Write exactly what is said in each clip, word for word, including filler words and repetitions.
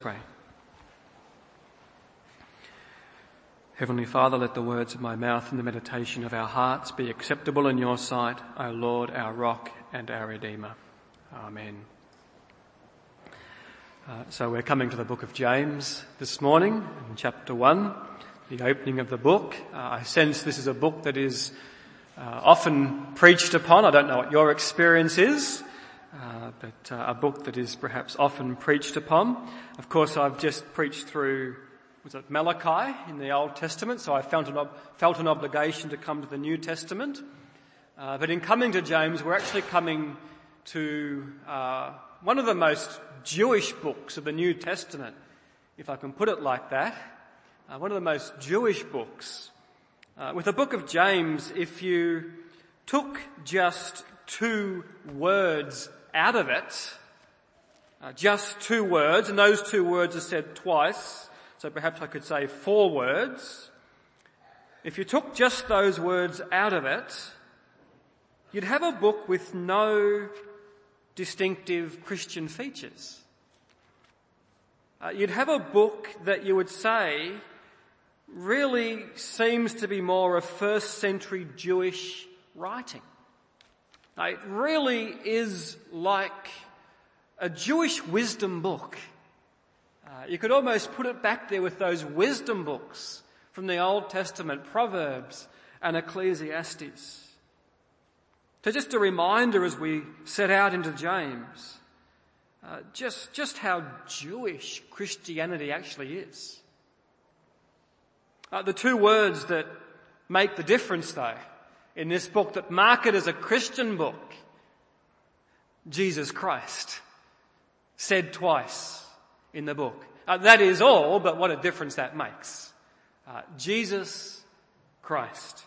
pray. Heavenly Father, let the words of my mouth and the meditation of our hearts be acceptable in your sight, O Lord, our rock and our Redeemer. Amen. Uh, so we're coming to the book of James this morning, in chapter one, the opening of the book. Uh, I sense this is a book that is uh, often preached upon. I don't know what your experience is. Uh, but uh, a book that is perhaps often preached upon. Of course, I've just preached through, was it Malachi in the Old Testament, so I felt an, ob- felt an obligation to come to the New Testament. Uh, but in coming to James, we're actually coming to uh, one of the most Jewish books of the New Testament, if I can put it like that. Uh, one of the most Jewish books. Uh, with the book of James, if you took just two words out of it, uh, just two words, and those two words are said twice, so perhaps I could say four words. If you took just those words out of it, you'd have a book with no distinctive Christian features. Uh, you'd have a book that you would say really seems to be more a first century Jewish writing. It really is like a Jewish wisdom book. Uh, you could almost put it back there with those wisdom books from the Old Testament, Proverbs and Ecclesiastes. So just a reminder as we set out into James, uh, just, just how Jewish Christianity actually is. Uh, the two words that make the difference though, in this book that mark it as a Christian book, Jesus Christ, said twice in the book. Uh, that is all, but what a difference that makes. Uh, Jesus Christ.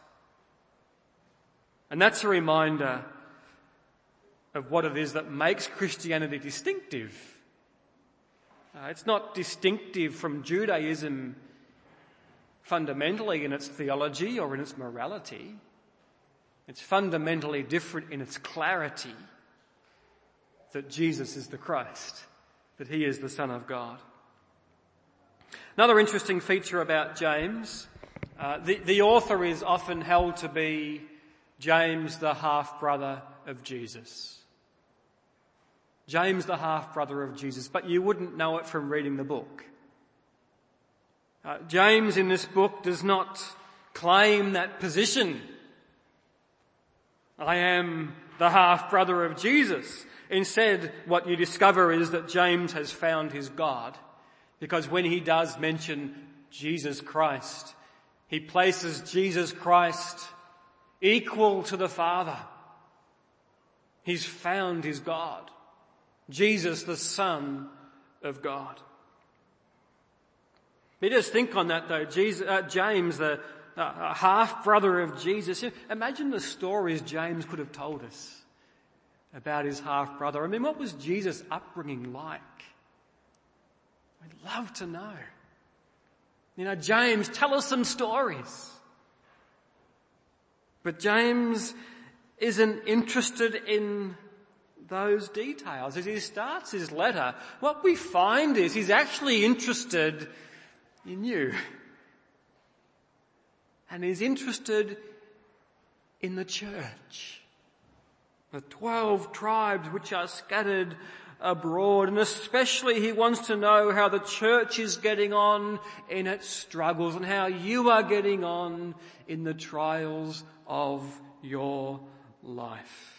And that's a reminder of what it is that makes Christianity distinctive. Uh, it's not distinctive from Judaism fundamentally in its theology or in its morality. It's fundamentally different in its clarity that Jesus is the Christ, that he is the Son of God. Another interesting feature about James, uh, the, the author is often held to be James, the half-brother of Jesus. James, the half-brother of Jesus, but you wouldn't know it from reading the book. Uh, James in this book does not claim that position. I am the half-brother of Jesus. Instead, what you discover is that James has found his God, because when he does mention Jesus Christ, he places Jesus Christ equal to the Father. He's found his God. Jesus, the Son of God. You just think on that though, Jesus, uh, James, the a half-brother of Jesus. Imagine the stories James could have told us about his half-brother. I mean, what was Jesus' upbringing like? We'd love to know. You know, James, tell us some stories. But James isn't interested in those details. As he starts his letter, what we find is he's actually interested in you. And he's interested in the church. The twelve tribes which are scattered abroad. And especially he wants to know how the church is getting on in its struggles and how you are getting on in the trials of your life.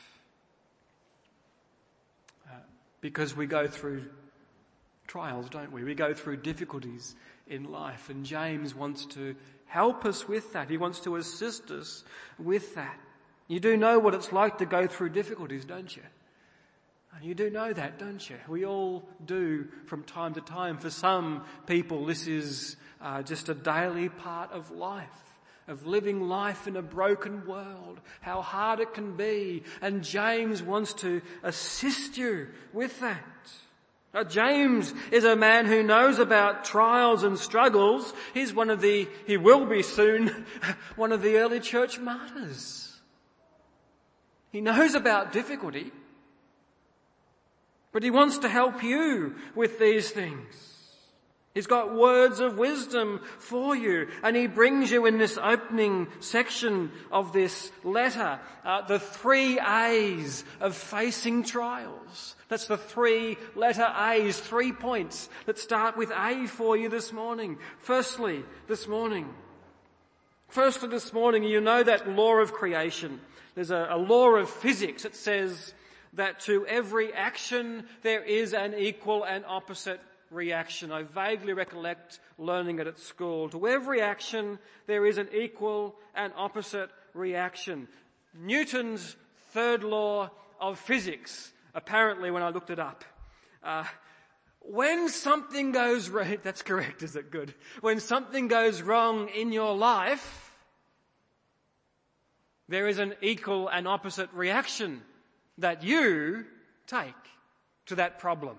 Uh, because we go through trials, don't we? We go through difficulties in life, and James wants to help us with that. He wants to assist us with that. You do know what it's like to go through difficulties, don't you? You do know that, don't you? We all do from time to time. For some people, this is uh, just a daily part of life, of living life in a broken world, how hard it can be. And James wants to assist you with that. Now, James is a man who knows about trials and struggles. He's one of the, he will be soon, one of the early church martyrs. He knows about difficulty, but he wants to help you with these things. He's got words of wisdom for you, and he brings you in this opening section of this letter, uh, the three A's of facing trials. That's the three letter A's, three points that start with A for you this morning. Firstly, this morning. Firstly this morning, you know that law of creation. There's a, a law of physics that says that to every action there is an equal and opposite reaction. I vaguely recollect learning it at school. To every action there is an equal and opposite reaction. Newton's third law of physics, apparently when I looked it up. Uh, when something goes wrong, that's correct, is it? Good. When something goes wrong in your life, there is an equal and opposite reaction that you take to that problem.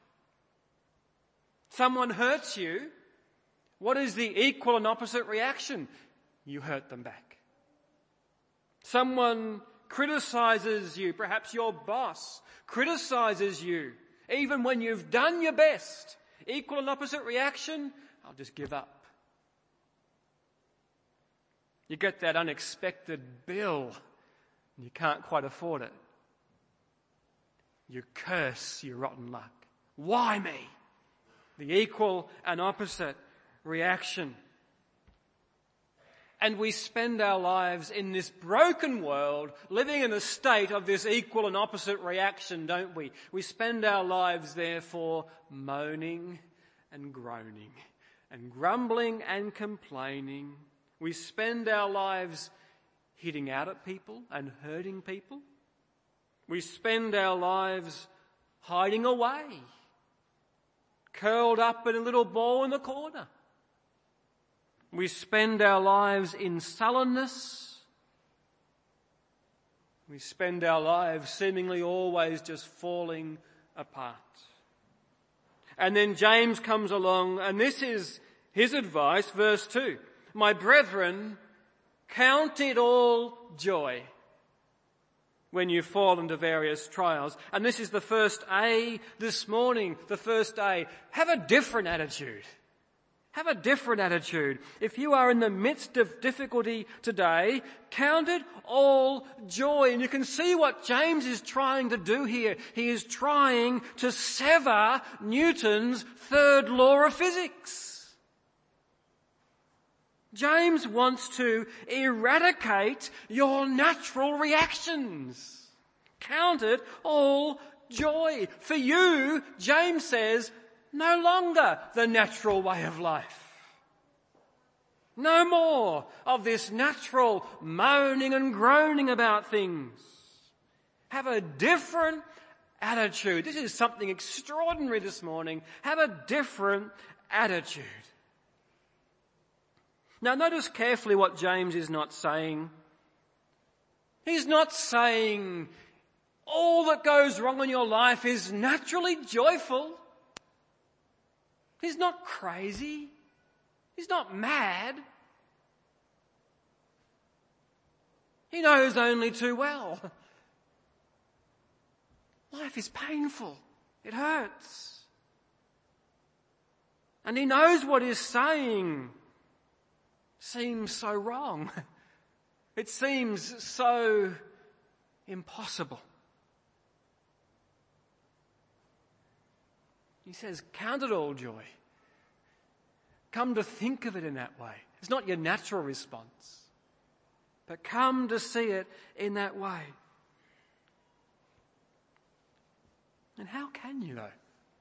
Someone hurts you, what is the equal and opposite reaction? You hurt them back. Someone criticizes you, perhaps your boss criticizes you, even when you've done your best. Equal and opposite reaction? I'll just give up. You get that unexpected bill and you can't quite afford it. You curse your rotten luck. Why me? The equal and opposite reaction. And we spend our lives in this broken world living in a state of this equal and opposite reaction, don't we? We spend our lives therefore moaning and groaning and grumbling and complaining. We spend our lives hitting out at people and hurting people. We spend our lives hiding away, curled up in a little ball in the corner. We spend our lives in sullenness. We spend our lives seemingly always just falling apart. And then James comes along, and this is his advice, verse two. My brethren, count it all joy when you fall into various trials. And this is the first A this morning, the first A. Have a different attitude. Have a different attitude. If you are in the midst of difficulty today, count it all joy. And you can see what James is trying to do here. He is trying to sever Newton's third law of physics. James wants to eradicate your natural reactions. Count it all joy. For you, James says, no longer the natural way of life. No more of this natural moaning and groaning about things. Have a different attitude. This is something extraordinary this morning. Have a different attitude. Now notice carefully what James is not saying. He's not saying all that goes wrong in your life is naturally joyful. He's not crazy. He's not mad. He knows only too well. Life is painful. It hurts. And he knows what he's saying seems so wrong. It seems so impossible. He says, count it all joy. Come to think of it in that way. It's not your natural response, but come to see it in that way. And how can you though?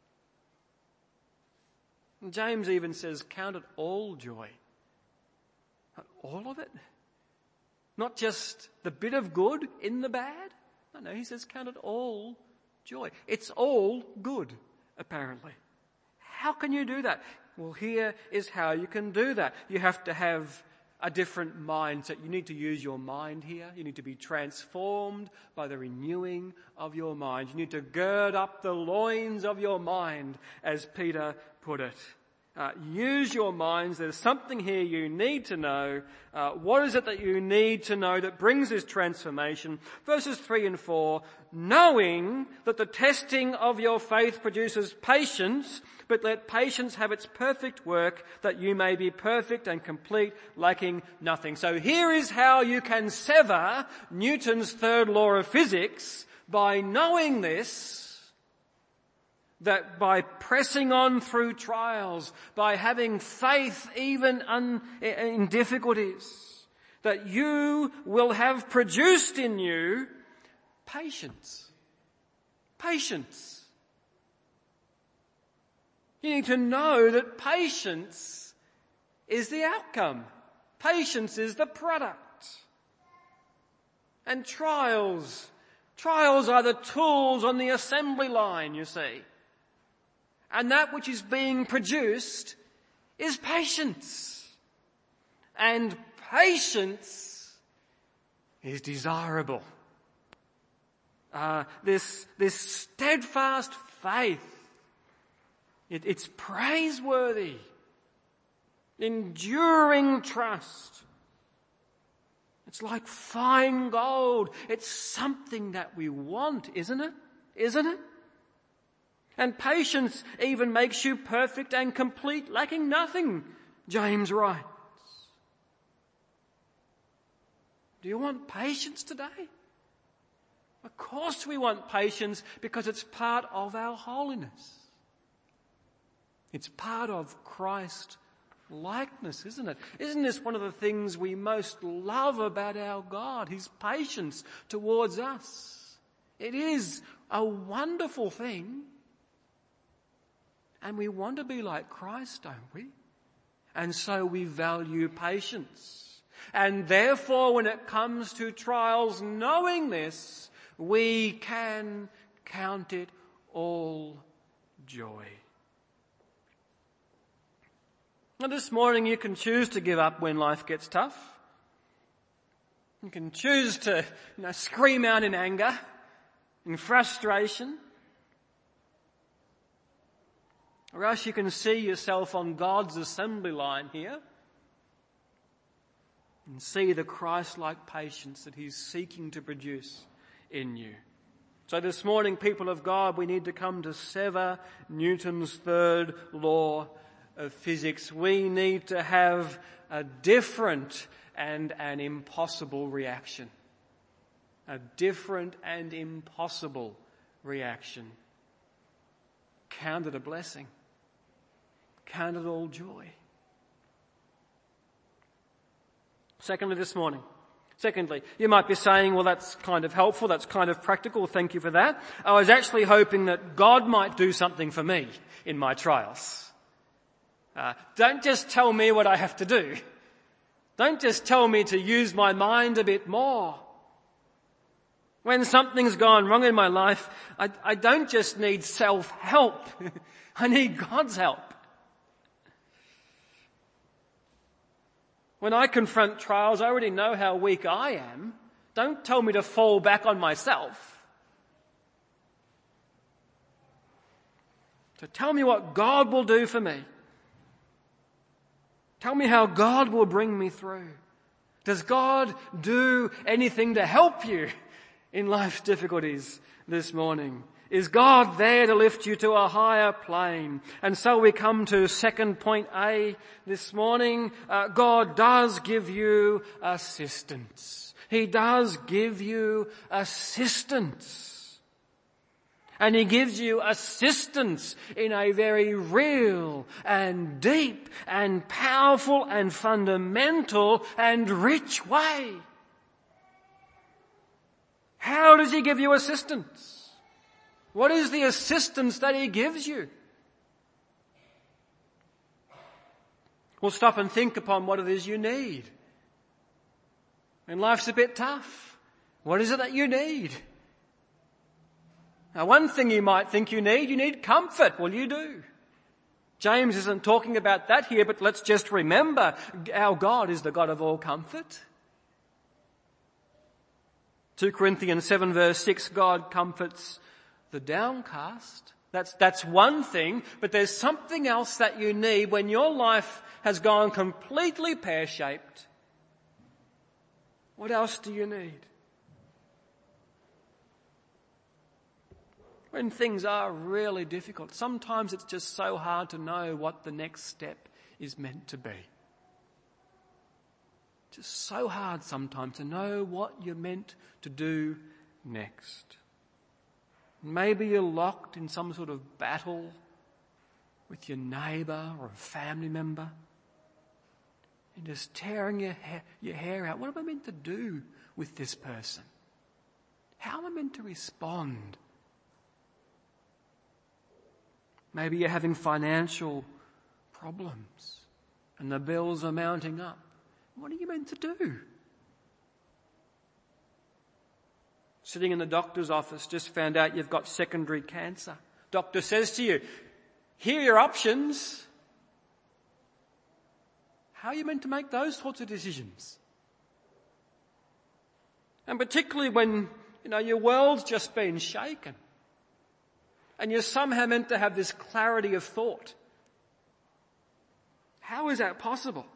And James even says, count it all joy. All of it? Not just the bit of good in the bad? No, no, he says count it all joy. It's all good, apparently. How can you do that? Well, here is how you can do that. You have to have a different mindset. You need to use your mind here. You need to be transformed by the renewing of your mind. You need to gird up the loins of your mind, as Peter put it. Uh, use your minds. There's something here you need to know. Uh, what is it that you need to know that brings this transformation? Verses three and four, knowing that the testing of your faith produces patience, but let patience have its perfect work, that you may be perfect and complete, lacking nothing. So here is how you can sever Newton's third law of physics by knowing this, that by pressing on through trials, by having faith even un, in difficulties, that you will have produced in you patience. Patience. You need to know that patience is the outcome. Patience is the product. And trials, trials are the tools on the assembly line, you see. And that which is being produced is patience. And patience is desirable. Uh, this, this steadfast faith, it, it's praiseworthy. Enduring trust. It's like fine gold. It's something that we want, isn't it? Isn't it? And patience even makes you perfect and complete, lacking nothing, James writes. Do you want patience today? Of course we want patience because it's part of our holiness. It's part of Christ likeness, isn't it? Isn't this one of the things we most love about our God? His patience towards us. It is a wonderful thing. And we want to be like Christ, don't we? And so we value patience. And therefore, when it comes to trials, knowing this, we can count it all joy. Now this morning you can choose to give up when life gets tough. You can choose to, you know, scream out in anger, in frustration. Or else you can see yourself on God's assembly line here and see the Christ-like patience that He's seeking to produce in you. So this morning, people of God, we need to come to sever Newton's third law of physics. We need to have a different and an impossible reaction. A different and impossible reaction. Count it a blessing. Count it all joy. Secondly, this morning. Secondly, you might be saying, well, that's kind of helpful, that's kind of practical, thank you for that. I was actually hoping that God might do something for me in my trials. Uh, don't just tell me what I have to do. Don't just tell me to use my mind a bit more. When something's gone wrong in my life, I, I don't just need self-help. I need God's help. When I confront trials, I already know how weak I am. Don't tell me to fall back on myself. So tell me what God will do for me. Tell me how God will bring me through. Does God do anything to help you in life's difficulties this morning? Is God there to lift you to a higher plane? And so we come to second point A this morning. Uh, God does give you assistance. He does give you assistance. And He gives you assistance in a very real and deep and powerful and fundamental and rich way. How does He give you assistance? What is the assistance that He gives you? Well, stop and think upon what it is you need. When life's a bit tough, what is it that you need? Now, one thing you might think you need, you need comfort. Well, you do. James isn't talking about that here, but let's just remember our God is the God of all comfort. Second Corinthians seven verse six, God comforts the downcast. That's, that's one thing, but there's something else that you need when your life has gone completely pear-shaped. What else do you need? When things are really difficult, sometimes it's just so hard to know what the next step is meant to be. Just so hard sometimes to know what you're meant to do next. Maybe you're locked in some sort of battle with your neighbour or a family member. You're just tearing your hair, your hair out. What am I meant to do with this person? How am I meant to respond? Maybe you're having financial problems and the bills are mounting up. What are you meant to do? Sitting in the doctor's office, just found out you've got secondary cancer. Doctor says to you, here are your options. How are you meant to make those sorts of decisions? And particularly when, you know, your world's just been shaken. And you're somehow meant to have this clarity of thought. How is that possible?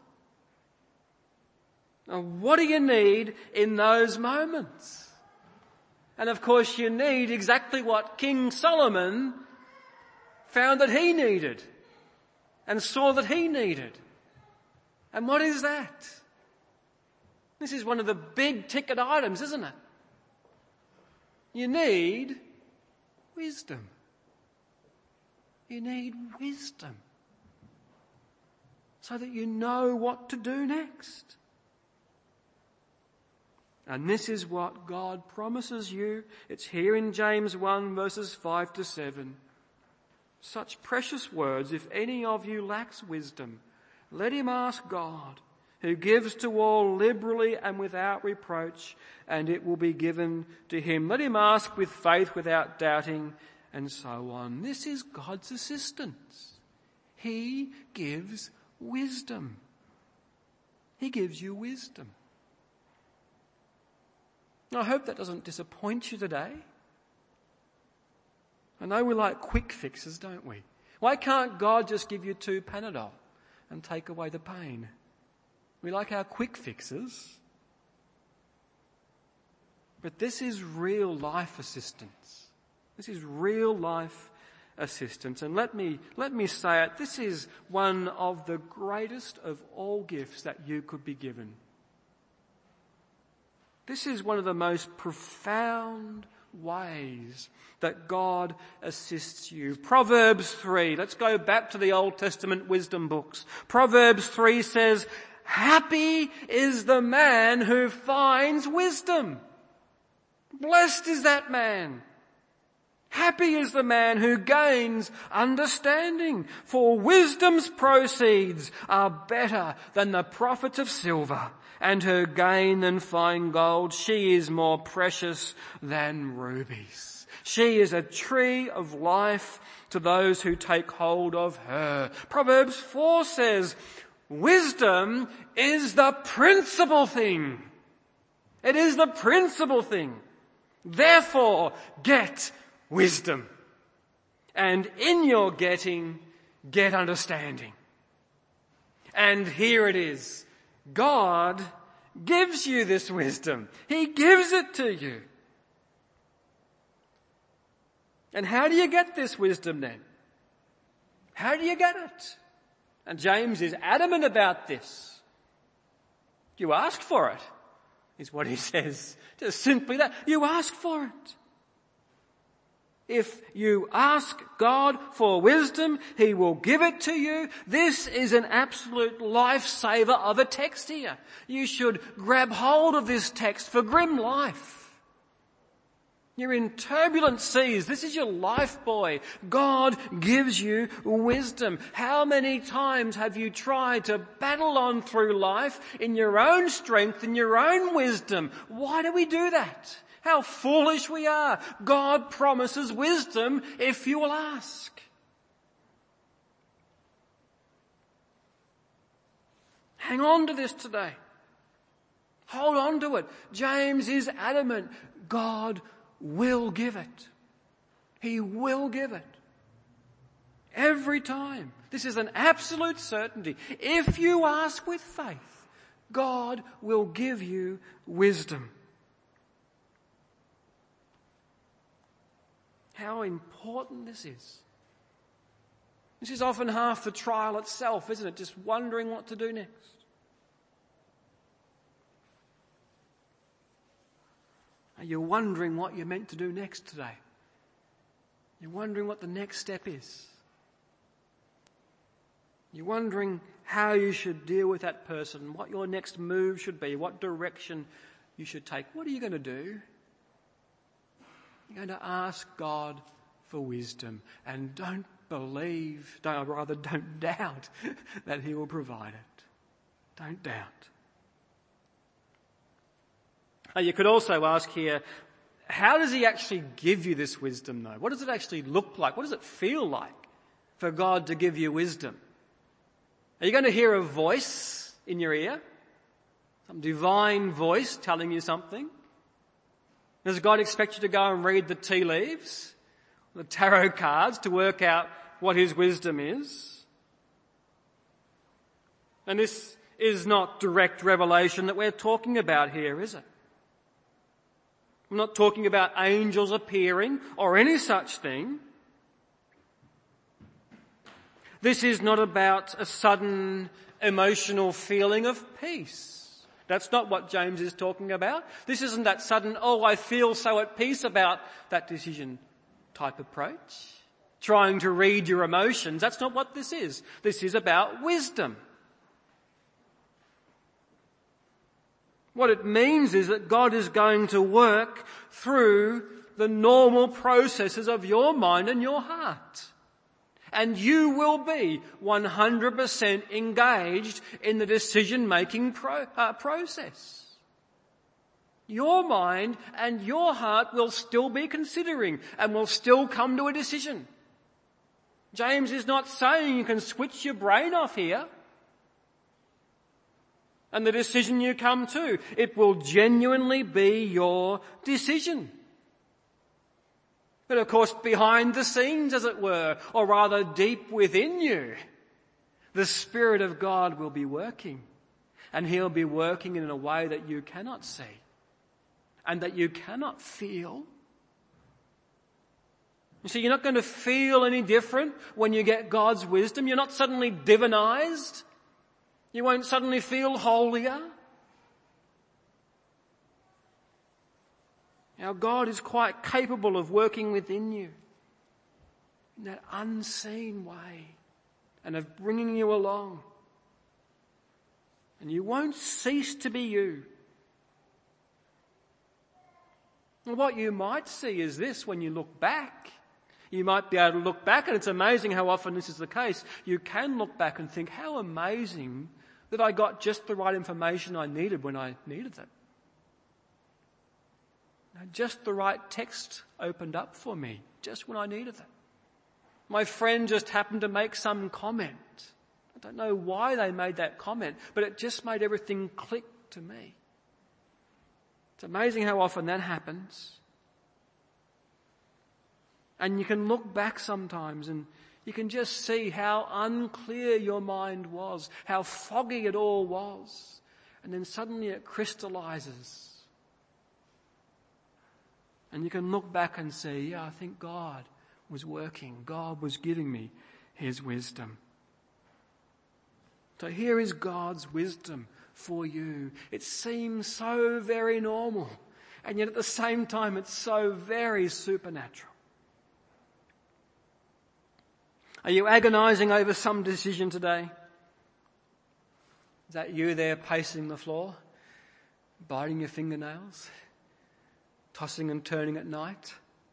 Now, what do you need in those moments? And of course you need exactly what King Solomon found that he needed and saw that he needed. And what is that? This is one of the big ticket items, isn't it? You need wisdom. You need wisdom so that you know what to do next. And this is what God promises you. It's here in James one verses five to seven. Such precious words, if any of you lacks wisdom, let him ask God, who gives to all liberally and without reproach, and it will be given to him. Let him ask with faith without doubting, and so on. This is God's assistance. He gives wisdom. He gives you wisdom. I hope that doesn't disappoint you today. I know we like quick fixes, don't we? Why can't God just give you two Panadol and take away the pain? We like our quick fixes. But this is real life assistance. This is real life assistance. And let me, let me say it, this is one of the greatest of all gifts that you could be given. This is one of the most profound ways that God assists you. Proverbs three, let's go back to the Old Testament wisdom books. Proverbs three says, happy is the man who finds wisdom. Blessed is that man. Happy is the man who gains understanding, for wisdom's proceeds are better than the profit of silver, and her gain than fine gold. She is more precious than rubies. She is a tree of life to those who take hold of her. Proverbs four says, wisdom is the principal thing. It is the principal thing. Therefore, get wisdom. And in your getting, get understanding. And here it is. God gives you this wisdom. He gives it to you. And how do you get this wisdom then? How do you get it? And James is adamant about this. You ask for it, is what he says. Just simply that. You ask for it. If you ask God for wisdom, He will give it to you. This is an absolute lifesaver of a text here. You should grab hold of this text for grim life. You're in turbulent seas. This is your life buoy. God gives you wisdom. How many times have you tried to battle on through life in your own strength, in your own wisdom? Why do we do that? How foolish we are. God promises wisdom if you will ask. Hang on to this today. Hold on to it. James is adamant. God will give it. He will give it. Every time. This is an absolute certainty. If you ask with faith, God will give you wisdom. How important this is. This is often half the trial itself, isn't it? Just wondering what to do next. Are you wondering what you're meant to do next today? You're wondering what the next step is. You're wondering how you should deal with that person, what your next move should be, what direction you should take. What are you going to do? You're going to ask God for wisdom, and don't believe, don't, or rather don't doubt that he will provide it. Don't doubt. Now, you could also ask here, how does he actually give you this wisdom though? What does it actually look like? What does it feel like for God to give you wisdom? Are you going to hear a voice in your ear? Some divine voice telling you something? Does God expect you to go and read the tea leaves, the tarot cards, to work out what his wisdom is? And this is not direct revelation that we're talking about here, is it? I'm not talking about angels appearing or any such thing. This is not about a sudden emotional feeling of peace. That's not what James is talking about. This isn't that sudden, oh, I feel so at peace about that decision type approach. Trying to read your emotions. That's not what this is. This is about wisdom. What it means is that God is going to work through the normal processes of your mind and your heart. And you will be one hundred percent engaged in the decision-making pro- uh, process. Your mind and your heart will still be considering and will still come to a decision. James is not saying you can switch your brain off here. And the decision you come to, it will genuinely be your decision. But of course, behind the scenes, as it were, or rather deep within you, the Spirit of God will be working. And he'll be working in a way that you cannot see and that you cannot feel. You see, you're not going to feel any different when you get God's wisdom. You're not suddenly divinized. You won't suddenly feel holier. Now, God is quite capable of working within you in that unseen way and of bringing you along. And you won't cease to be you. And what you might see is this when you look back. You might be able to look back, and it's amazing how often this is the case. You can look back and think, how amazing that I got just the right information I needed when I needed it. Just the right text opened up for me, just when I needed it. My friend just happened to make some comment. I don't know why they made that comment, but it just made everything click to me. It's amazing how often that happens. And you can look back sometimes and you can just see how unclear your mind was, how foggy it all was. And then suddenly it crystallizes. And you can look back and see, yeah, I think God was working. God was giving me his wisdom. So here is God's wisdom for you. It seems so very normal, and yet at the same time it's so very supernatural. Are you agonizing over some decision today? Is that you there pacing the floor, biting your fingernails, tossing and turning at night?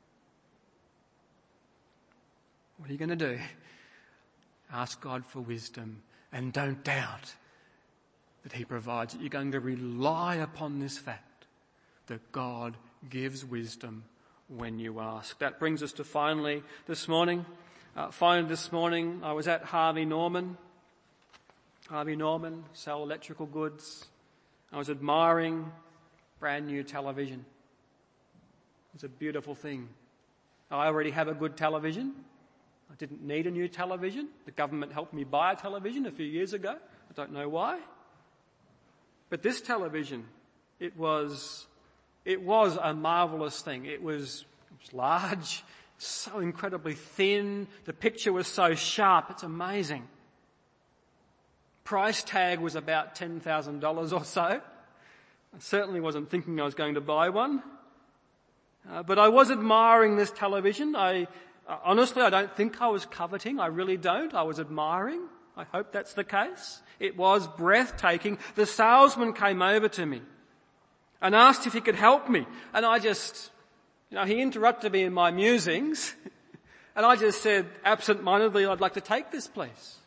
What are you going to do? Ask God for wisdom and don't doubt that he provides it. You're going to rely upon this fact that God gives wisdom when you ask. That brings us to finally this morning. Uh, finally this morning I was at Harvey Norman. Harvey Norman sell electrical goods. I was admiring brand new television. It's a beautiful thing. I already have a good television. I didn't need a new television. The government helped me buy a television a few years ago. I don't know why. But this television, it was, it was a marvellous thing. It was, it was large, so incredibly thin. The picture was so sharp. It's amazing. Price tag was about ten thousand dollars or so. I certainly wasn't thinking I was going to buy one. Uh, but I was admiring this television. I, uh, honestly, I don't think I was coveting. I really don't. I was admiring. I hope that's the case. It was breathtaking. The salesman came over to me and asked if he could help me. And I just, you know, he interrupted me in my musings. And I just said absent-mindedly, I'd like to take this, please.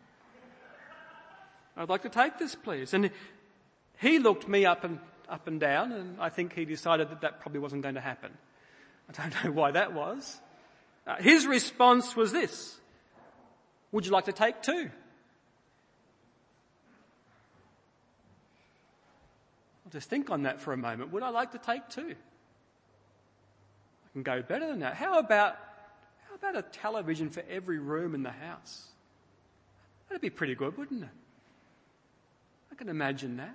I'd like to take this, please. And he looked me up and up and down, and I think he decided that that probably wasn't going to happen. I don't know why that was. Uh, his response was this: would you like to take two? I'll just think on that for a moment. Would I like to take two? I can go better than that. How about, how about a television for every room in the house? That'd be pretty good, wouldn't it? I can imagine that.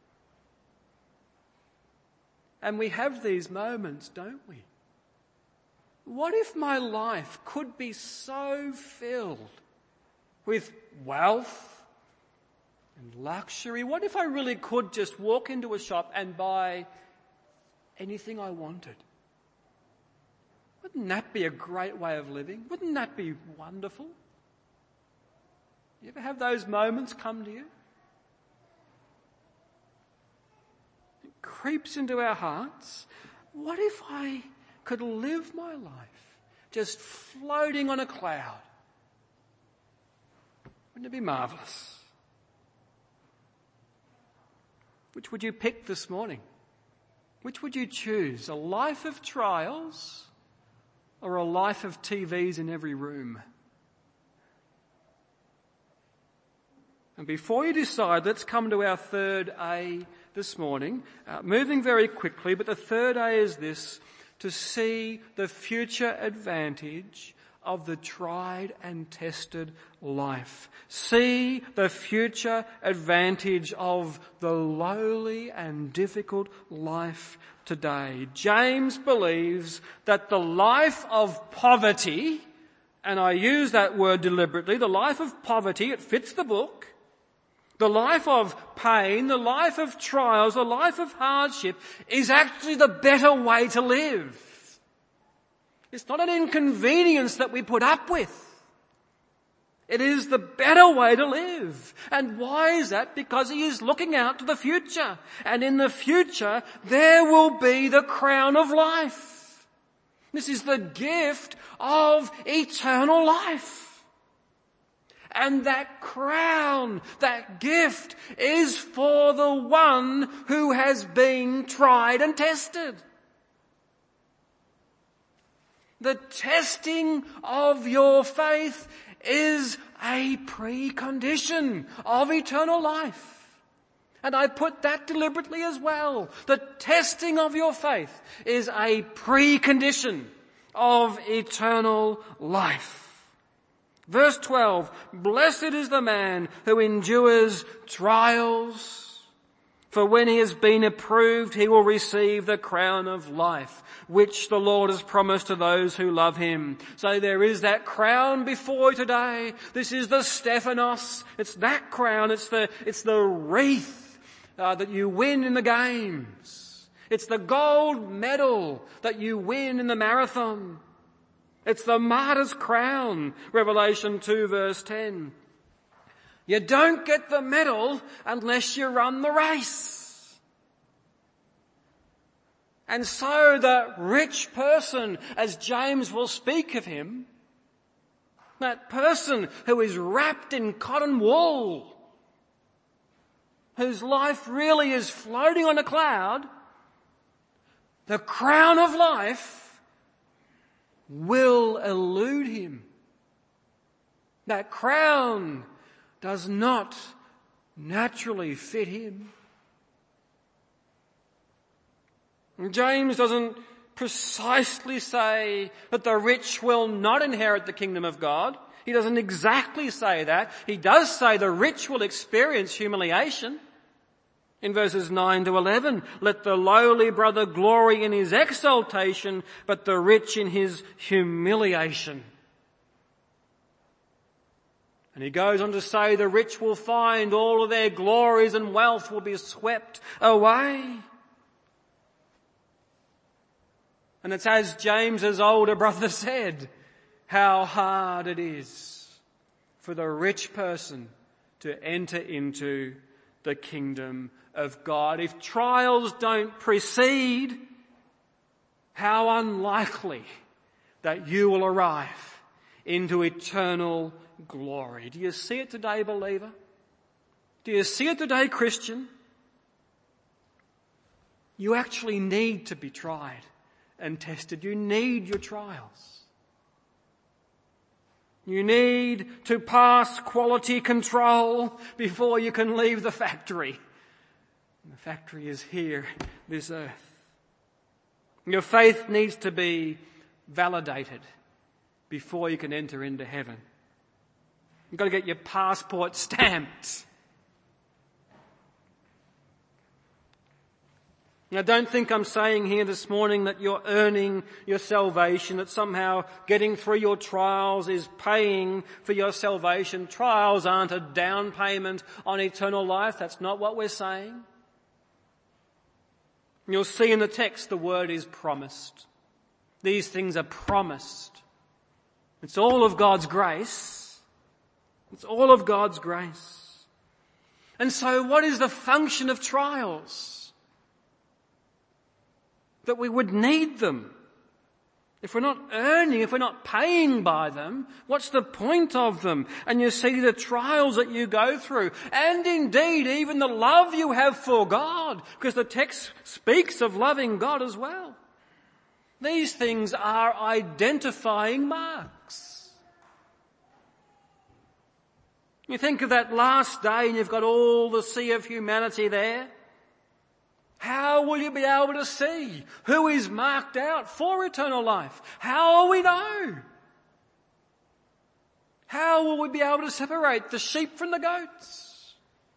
And we have these moments, don't we? What if my life could be so filled with wealth and luxury? What if I really could just walk into a shop and buy anything I wanted? Wouldn't that be a great way of living? Wouldn't that be wonderful? You ever have those moments come to you? Creeps into our hearts. What if I could live my life just floating on a cloud? Wouldn't it be marvellous? Which would you pick this morning? Which would you choose? A life of trials or a life of T Vs in every room? And before you decide, let's come to our third A this morning, uh, moving very quickly, but the third A is this: to see the future advantage of the tried and tested life. See the future advantage of the lowly and difficult life today. James believes that the life of poverty, and I use that word deliberately, the life of poverty, it fits the book. The life of pain, the life of trials, the life of hardship is actually the better way to live. It's not an inconvenience that we put up with. It is the better way to live. And why is that? Because he is looking out to the future. And in the future, there will be the crown of life. This is the gift of eternal life. And that crown, that gift, is for the one who has been tried and tested. The testing of your faith is a precondition of eternal life. And I put that deliberately as well. The testing of your faith is a precondition of eternal life. Verse twelve, blessed is the man who endures trials, for when he has been approved, he will receive the crown of life, which the Lord has promised to those who love him. So there is that crown before you today. This is the Stephanos. It's that crown. It's the, it's the wreath uh, that you win in the games. It's the gold medal that you win in the marathon. It's the martyr's crown, Revelation two verse ten. You don't get the medal unless you run the race. And so the rich person, as James will speak of him, that person who is wrapped in cotton wool, whose life really is floating on a cloud, the crown of life will elude him. That crown does not naturally fit him. And James doesn't precisely say that the rich will not inherit the kingdom of God. He doesn't exactly say that. He does say the rich will experience humiliation. In verses nine to eleven, let the lowly brother glory in his exaltation, but the rich in his humiliation. And he goes on to say the rich will find all of their glories and wealth will be swept away. And it's as James's older brother said, how hard it is for the rich person to enter into the kingdom of God. If trials don't precede, how unlikely that you will arrive into eternal glory. Do you see it today, believer? Do you see it today, Christian? You actually need to be tried and tested. You need your trials. You need to pass quality control before you can leave the factory. And the factory is here, this earth. Your faith needs to be validated before you can enter into heaven. You've got to get your passport stamped. Now, don't think I'm saying here this morning that you're earning your salvation, that somehow getting through your trials is paying for your salvation. Trials aren't a down payment on eternal life. That's not what we're saying. You'll see in the text the word is promised. These things are promised. It's all of God's grace. It's all of God's grace. And so what is the function of trials? That we would need them. If we're not earning, if we're not paying by them, what's the point of them? And you see the trials that you go through, and indeed even the love you have for God, because the text speaks of loving God as well. These things are identifying marks. You think of that last day and you've got all the sea of humanity there. How will you be able to see who is marked out for eternal life? How will we know? How will we be able to separate the sheep from the goats?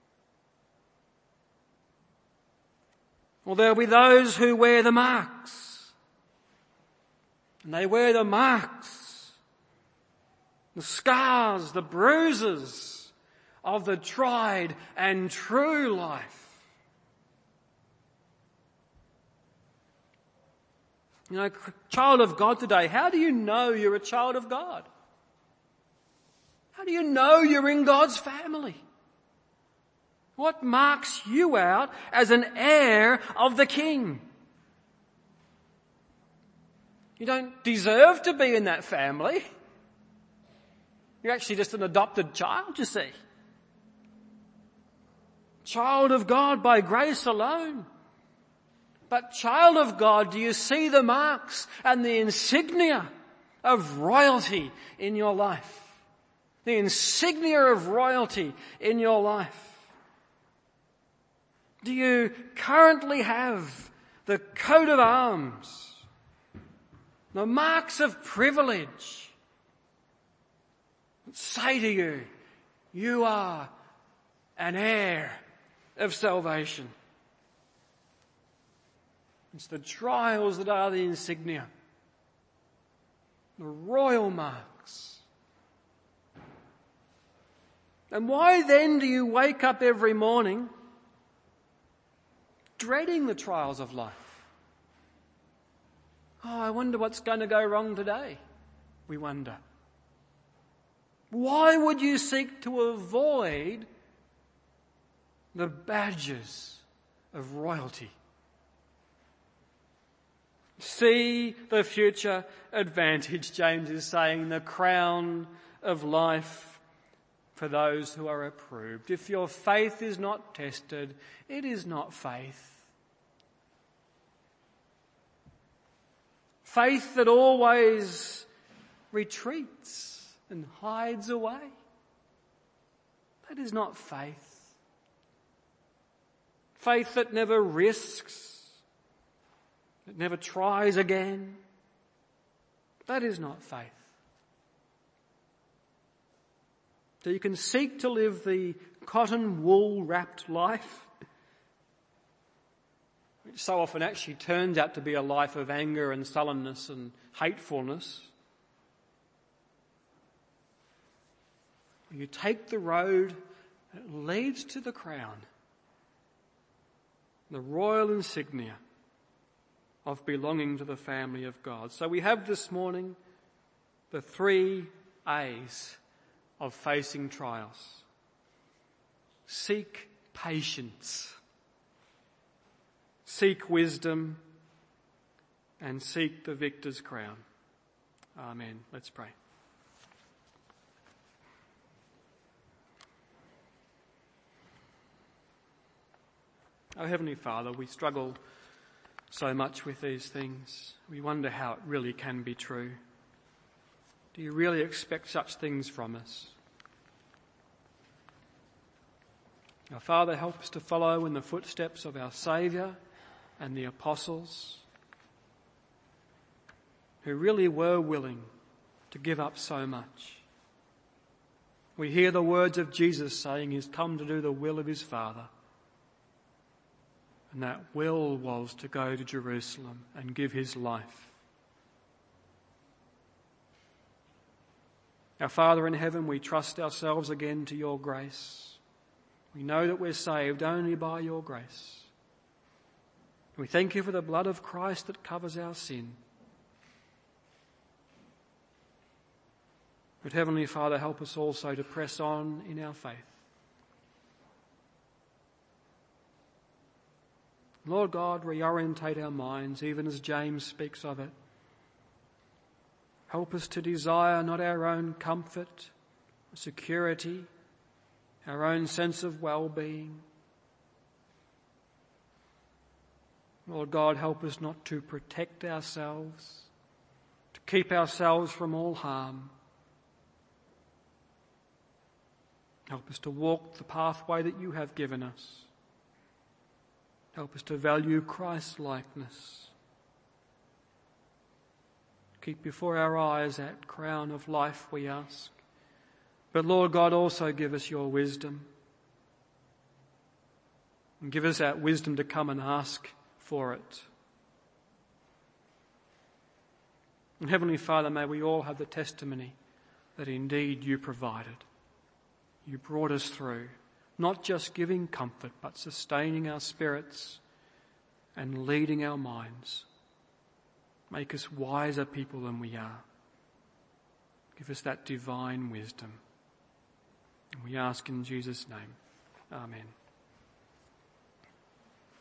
Well, there'll be those who wear the marks. And they wear the marks, the scars, the bruises of the tried and true life. You know, child of God today, how do you know you're a child of God? How do you know you're in God's family? What marks you out as an heir of the King? You don't deserve to be in that family. You're actually just an adopted child, you see. Child of God by grace alone. But child of God, do you see the marks and the insignia of royalty in your life? The insignia of royalty in your life. Do you currently have the coat of arms, the marks of privilege that say to you, you are an heir of salvation? It's the trials that are the insignia, the royal marks. And why then do you wake up every morning dreading the trials of life? Oh, I wonder what's going to go wrong today, we wonder. Why would you seek to avoid the badges of royalty? See the future advantage, James is saying, the crown of life for those who are approved. If your faith is not tested, it is not faith. Faith that always retreats and hides away. That is not faith. Faith that never risks, that never tries again. That is not faith. So you can seek to live the cotton wool wrapped life, which so often actually turns out to be a life of anger and sullenness and hatefulness. You take the road that leads to the crown, the royal insignia of belonging to the family of God. So we have this morning the three A's of facing trials. Seek patience, seek wisdom, and seek the victor's crown. Amen. Let's pray. Oh, Heavenly Father, we struggle so much with these things. We wonder how it really can be true. Do you really expect such things from us? Our Father, help us to follow in the footsteps of our Saviour and the apostles, who really were willing to give up so much. We hear the words of Jesus saying he's come to do the will of his Father. And that will was to go to Jerusalem and give his life. Our Father in heaven, we trust ourselves again to your grace. We know that we're saved only by your grace. We thank you for the blood of Christ that covers our sin. But Heavenly Father, help us also to press on in our faith. Lord God, reorientate our minds, even as James speaks of it. Help us to desire not our own comfort, security, our own sense of well-being. Lord God, help us not to protect ourselves, to keep ourselves from all harm. Help us to walk the pathway that you have given us. Help us to value Christ's likeness. Keep before our eyes that crown of life, we ask. But Lord God, also give us your wisdom. And give us that wisdom to come and ask for it. And Heavenly Father, may we all have the testimony that indeed you provided. You brought us through. Not just giving comfort, but sustaining our spirits and leading our minds. Make us wiser people than we are. Give us that divine wisdom. And we ask in Jesus' name. Amen.